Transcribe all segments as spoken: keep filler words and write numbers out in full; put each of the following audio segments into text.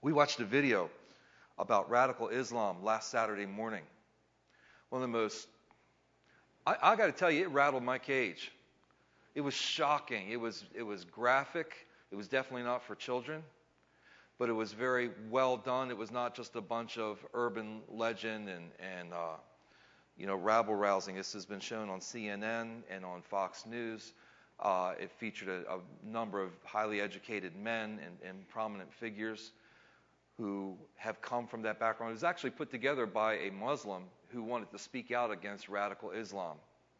We watched a video about radical Islam last Saturday morning. One of the most, I, I got to tell you, it rattled my cage. It was shocking. It was, it was graphic. It was definitely not for children, but it was very well done. It was not just a bunch of urban legend and, and uh, you know, rabble-rousing. This has been shown on C N N and on Fox News. Uh, it featured a, a number of highly educated men and, and prominent figures who have come from that background. It was actually put together by a Muslim who wanted to speak out against radical Islam.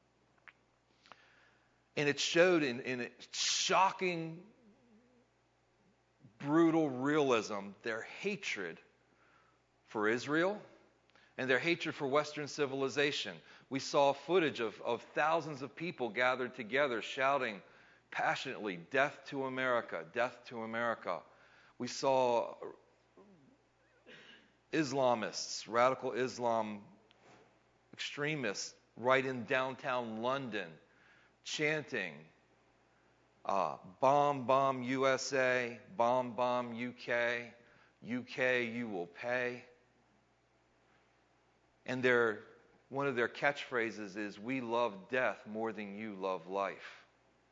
And it showed in, in shocking, brutal realism their hatred for Israel and their hatred for Western civilization. We saw footage of, of thousands of people gathered together shouting passionately, "Death to America, death to America." We saw Islamists, radical Islam extremists right in downtown London chanting, uh, "Bomb, bomb U S A, bomb, bomb U K, U K, you will pay." And their, one of their catchphrases is, "We love death more than you love life."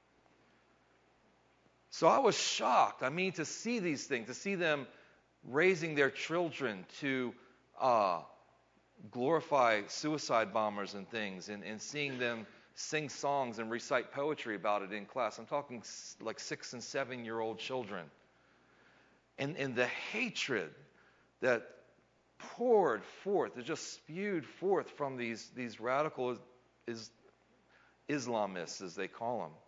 So I was shocked. I mean, to see these things, to see them raising their children to uh, glorify suicide bombers and things, and, and seeing them sing songs and recite poetry about it in class. I'm talking like six and seven year old children. And, and the hatred that poured forth, that just spewed forth from these, these radical is, Islamists, as they call them,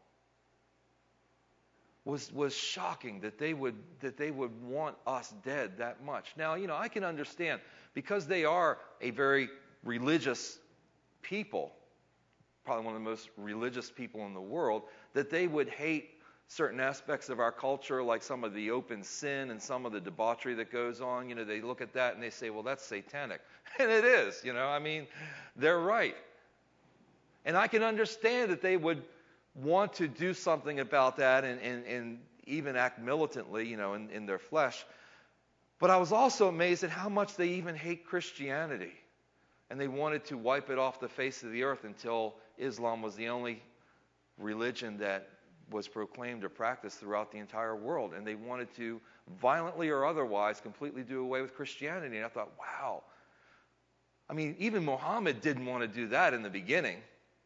was, was shocking that they would, that they would want us dead that much. Now, you know, I can understand, because they are a very religious people, probably one of the most religious people in the world, that they would hate certain aspects of our culture, like some of the open sin and some of the debauchery that goes on. You know, they look at that and they say, well, that's satanic. And it is, you know, I mean, they're right. And I can understand that they would want to do something about that and, and, and even act militantly, you know, in, in their flesh. But I was also amazed at how much they even hate Christianity. And they wanted to wipe it off the face of the earth until Islam was the only religion that was proclaimed or practiced throughout the entire world. And they wanted to, violently or otherwise, completely do away with Christianity. And I thought, wow. I mean, even Muhammad didn't want to do that in the beginning.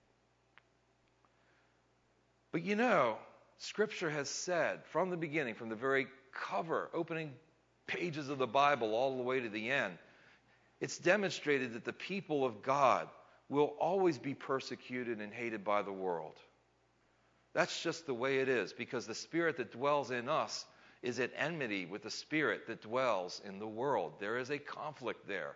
But you know, Scripture has said from the beginning, from the very cover, opening pages of the Bible all the way to the end, it's demonstrated that the people of God will always be persecuted and hated by the world. That's just the way it is, because the Spirit that dwells in us is at enmity with the Spirit that dwells in the world. There is a conflict there.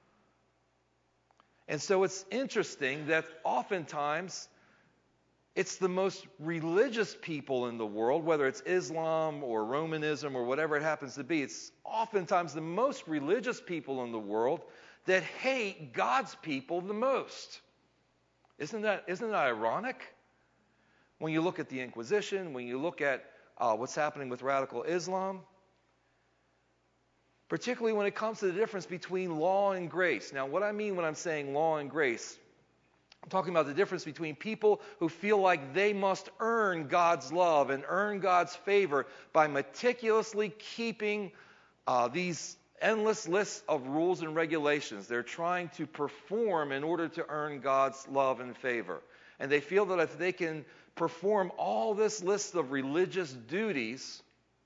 And so it's interesting that oftentimes it's the most religious people in the world, whether it's Islam or Romanism or whatever it happens to be, it's oftentimes the most religious people in the world that hate God's people the most. Isn't that, isn't that ironic? When you look at the Inquisition, when you look at uh, what's happening with radical Islam, particularly when it comes to the difference between law and grace. Now, what I mean when I'm saying law and grace, I'm talking about the difference between people who feel like they must earn God's love and earn God's favor by meticulously keeping uh, these endless lists of rules and regulations. They're trying to perform in order to earn God's love and favor. And they feel that if they can perform all this list of religious duties,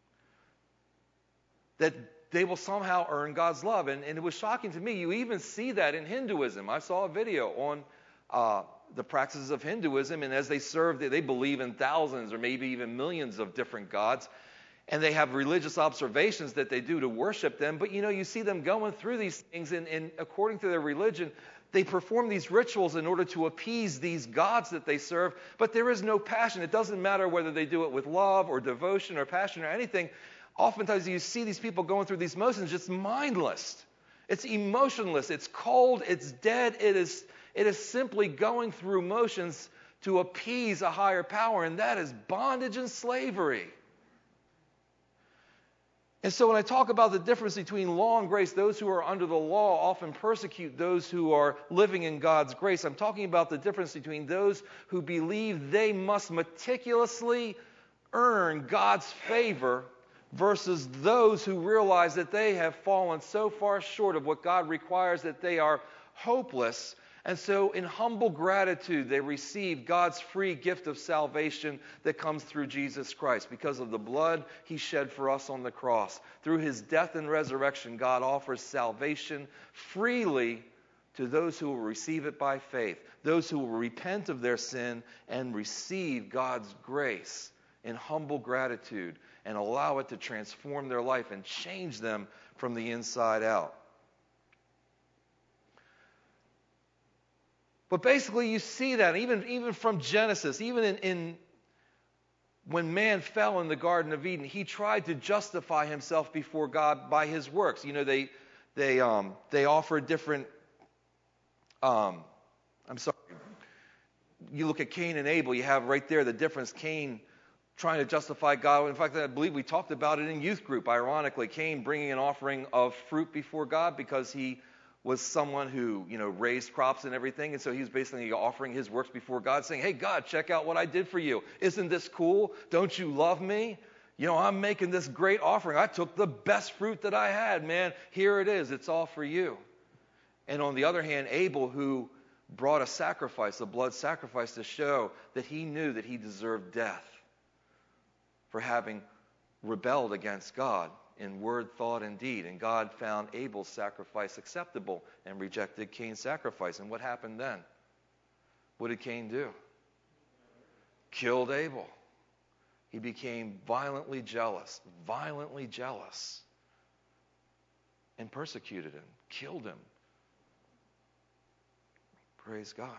that they will somehow earn God's love. And, and it was shocking to me. You even see that in Hinduism. I saw a video on uh, the practices of Hinduism, and as they serve, they, they believe in thousands or maybe even millions of different gods. And they have religious observations that they do to worship them. But, you know, you see them going through these things, and, and according to their religion, they perform these rituals in order to appease these gods that they serve. But there is no passion. It doesn't matter whether they do it with love or devotion or passion or anything. Oftentimes you see these people going through these motions just mindless. It's emotionless. It's cold. It's dead. It is, it is simply going through motions to appease a higher power, and that is bondage and slavery. And so when I talk about the difference between law and grace, those who are under the law often persecute those who are living in God's grace. I'm talking about the difference between those who believe they must meticulously earn God's favor versus those who realize that they have fallen so far short of what God requires that they are hopeless. And so in humble gratitude, they receive God's free gift of salvation that comes through Jesus Christ. Because of the blood he shed for us on the cross. Through his death and resurrection, God offers salvation freely to those who will receive it by faith. Those who will repent of their sin and receive God's grace in humble gratitude and allow it to transform their life and change them from the inside out. But basically you see that even, even from Genesis, even in, in when man fell in the Garden of Eden, he tried to justify himself before God by his works. You know, they they um, they offered different. Um, I'm sorry. You look at Cain and Abel. You have right there the difference. Cain trying to justify God. In fact, I believe we talked about it in youth group. Ironically, Cain bringing an offering of fruit before God because he was someone who, you know, raised crops and everything. And so he was basically offering his works before God, saying, hey, God, check out what I did for you. Isn't this cool? Don't you love me? You know, I'm making this great offering. I took the best fruit that I had, man. Here it is. It's all for you. And on the other hand, Abel, who brought a sacrifice, a blood sacrifice, to show that he knew that he deserved death for having rebelled against God in word, thought, and deed. And God found Abel's sacrifice acceptable and rejected Cain's sacrifice. And what happened then? What did Cain do? Killed Abel. He became violently jealous, violently jealous, and persecuted him, killed him. Praise God.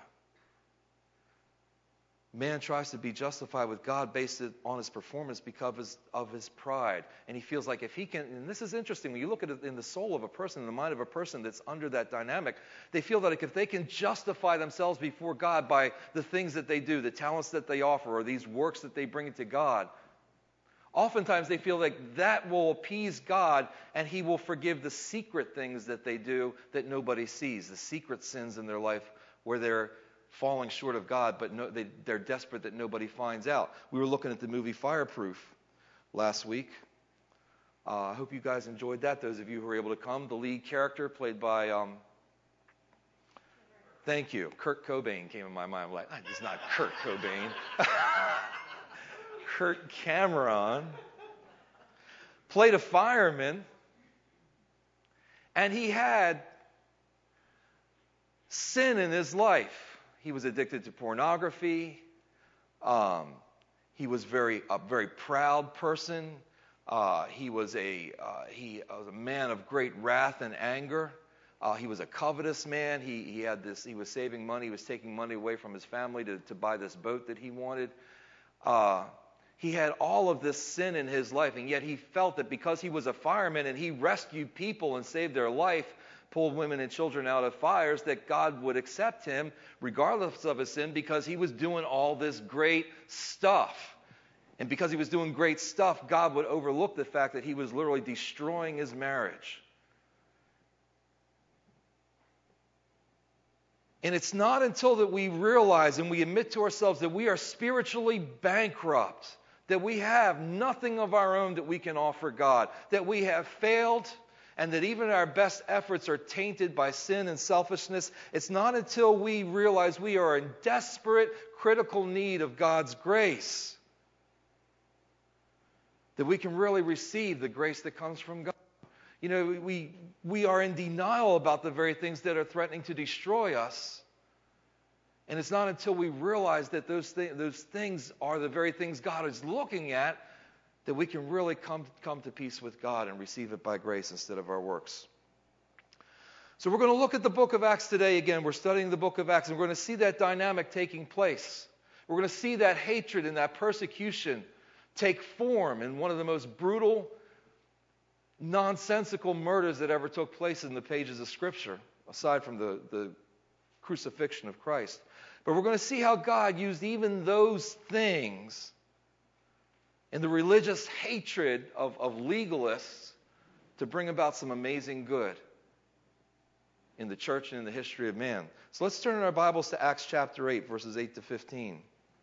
Man tries to be justified with God based on his performance because of his, of his pride. And he feels like if he can, and this is interesting, when you look at it in the soul of a person, in the mind of a person that's under that dynamic, they feel that if they can justify themselves before God by the things that they do, the talents that they offer, or these works that they bring to God, oftentimes they feel like that will appease God and he will forgive the secret things that they do that nobody sees, the secret sins in their life where they're falling short of God, but no, they, they're desperate that nobody finds out. We were looking at the movie Fireproof last week. Uh, I hope you guys enjoyed that, those of you who were able to come. The lead character played by, um, thank you, Kurt Cobain came in my mind. I'm like, it's not Kurt Cobain. Kurt Cameron played a fireman, and he had sin in his life. He was addicted to pornography. Um, he was very a very proud person. Uh, he was a uh, he was a man of great wrath and anger. Uh, he was a covetous man. He he had this. He was saving money. He was taking money away from his family to to buy this boat that he wanted. Uh, he had all of this sin in his life, and yet he felt that because he was a fireman and he rescued people and saved their life, pulled women and children out of fires, that God would accept him regardless of his sin because he was doing all this great stuff. And because he was doing great stuff, God would overlook the fact that he was literally destroying his marriage. And it's not until that we realize and we admit to ourselves that we are spiritually bankrupt, that we have nothing of our own that we can offer God, that we have failed, and that even our best efforts are tainted by sin and selfishness. It's not until we realize we are in desperate, critical need of God's grace that we can really receive the grace that comes from God. You know, we, we are in denial about the very things that are threatening to destroy us. And it's not until we realize that those, th- those things are the very things God is looking at that we can really come, come to peace with God and receive it by grace instead of our works. So we're going to look at the book of Acts today again. We're studying the book of Acts, and we're going to see that dynamic taking place. We're going to see that hatred and that persecution take form in one of the most brutal, nonsensical murders that ever took place in the pages of Scripture, aside from the, the crucifixion of Christ. But we're going to see how God used even those things and the religious hatred of, of legalists to bring about some amazing good in the church and in the history of man. So let's turn our Bibles to Acts chapter eight, verses eight to fifteen.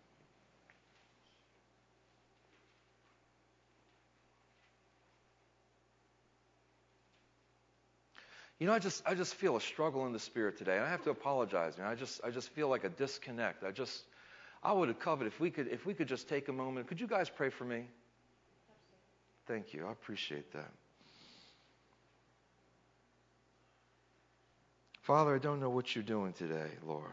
You know, I just I just feel a struggle in the spirit today. I have to apologize. You know, I just I just feel like a disconnect. I just I would have covered if we could if we could just take a moment. Could you guys pray for me? Thank you. I appreciate that. Father, I don't know what you're doing today, Lord.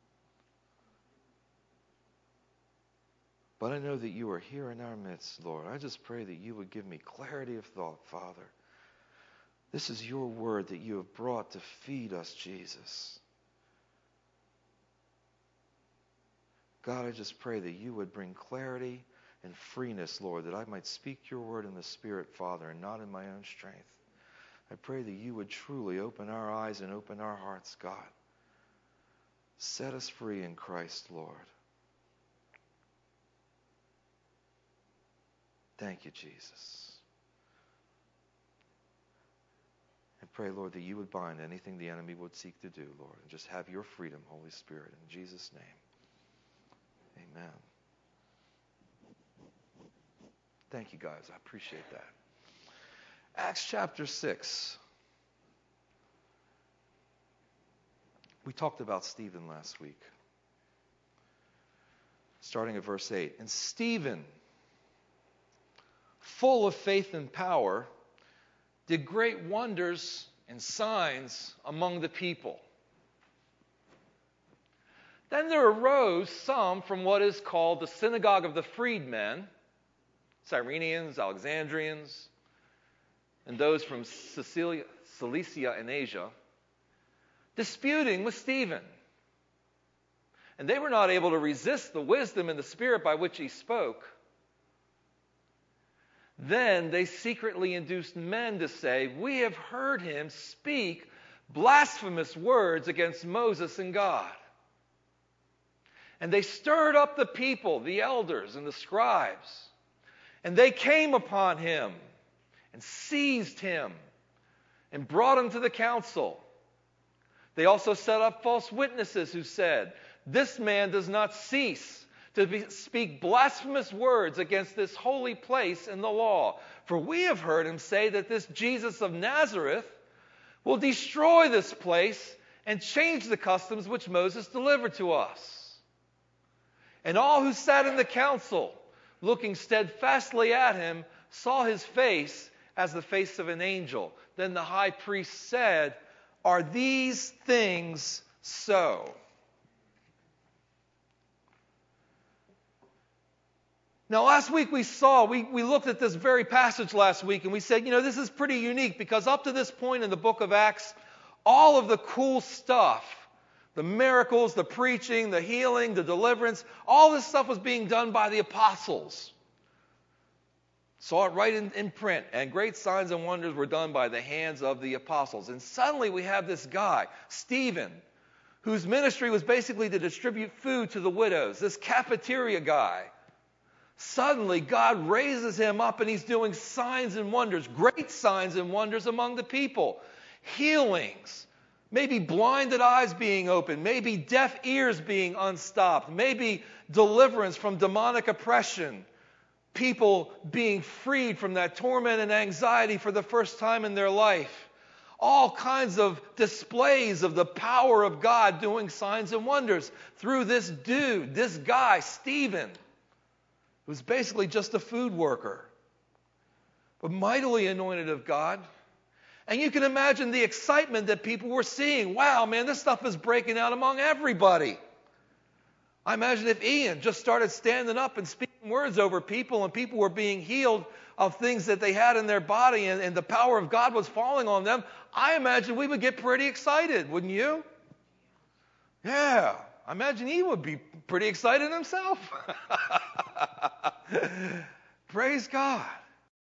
But I know that you are here in our midst, Lord. I just pray that you would give me clarity of thought, Father. This is your word that you have brought to feed us, Jesus. God, I just pray that you would bring clarity and freeness, Lord, that I might speak your word in the Spirit, Father, and not in my own strength. I pray that you would truly open our eyes and open our hearts, God. Set us free in Christ, Lord. Thank you, Jesus. I pray, Lord, that you would bind anything the enemy would seek to do, Lord, and just have your freedom, Holy Spirit, in Jesus' name. Amen. Thank you, guys. I appreciate that. Acts chapter six. We talked about Stephen last week. Starting at verse eight. And Stephen, full of faith and power, did great wonders and signs among the people. Then there arose some from what is called the synagogue of the freedmen, Cyrenians, Alexandrians, and those from Cilicia, Cilicia and Asia, disputing with Stephen. And they were not able to resist the wisdom and the spirit by which he spoke. Then they secretly induced men to say, "We have heard him speak blasphemous words against Moses and God." And they stirred up the people, the elders and the scribes. And they came upon him and seized him and brought him to the council. They also set up false witnesses who said, "This man does not cease to be, speak blasphemous words against this holy place and the law. For we have heard him say that this Jesus of Nazareth will destroy this place and change the customs which Moses delivered to us." And all who sat in the council, looking steadfastly at him, saw his face as the face of an angel. Then the high priest said, "Are these things so?" Now, last week we saw, we, we looked at this very passage last week, and we said, you know, this is pretty unique because up to this point in the book of Acts, all of the cool stuff, the miracles, the preaching, the healing, the deliverance, all this stuff was being done by the apostles. Saw it right in, in print, and great signs and wonders were done by the hands of the apostles. And suddenly we have this guy, Stephen, whose ministry was basically to distribute food to the widows, this cafeteria guy. Suddenly, God raises him up and he's doing signs and wonders, great signs and wonders among the people. Healings, maybe blinded eyes being opened, maybe deaf ears being unstopped, maybe deliverance from demonic oppression, people being freed from that torment and anxiety for the first time in their life. All kinds of displays of the power of God doing signs and wonders through this dude, this guy, Stephen, who's basically just a food worker, but mightily anointed of God. And you can imagine the excitement that people were seeing. Wow, man, this stuff is breaking out among everybody. I imagine if Ian just started standing up and speaking words over people and people were being healed of things that they had in their body and, and the power of God was falling on them, I imagine we would get pretty excited, wouldn't you? Yeah, I imagine he would be pretty excited himself. Praise God.